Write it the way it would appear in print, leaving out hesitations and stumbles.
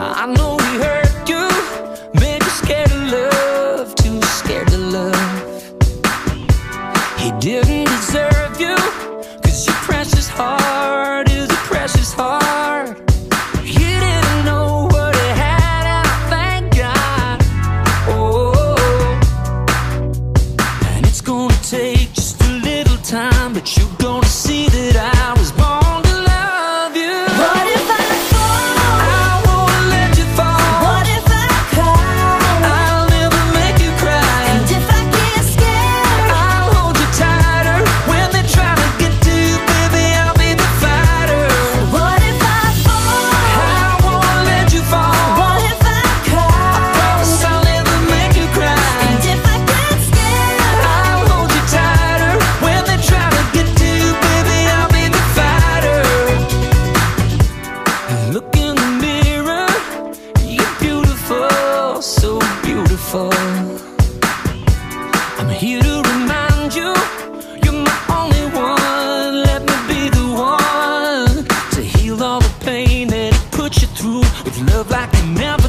I know he hurt you, made you scared of love, too scared to love. He didn't deserve you, 'cause your precious heart is a precious heart. He didn't know what he had, and I thank God. Oh, and it's gonna take just a little time, but you're gonna see that I was born to love you. What if I fall? I won't let you fall. What if I cry? I'll never make you cry. And if I get scared, I'll hold you tighter. When they try to get to you, baby, I'll be the fighter. what if I fall? I won't let you fall. What if I cry? Promise I'll never make you cry. And if I get scared, I'll hold you tighter. When they try to get to you, baby, I'll be the fighter. Look in the mirror, you're beautiful, so beautiful. I'm here to remind you, you're my only one. Let me be the one to heal all the pain that it put you through, with love like you never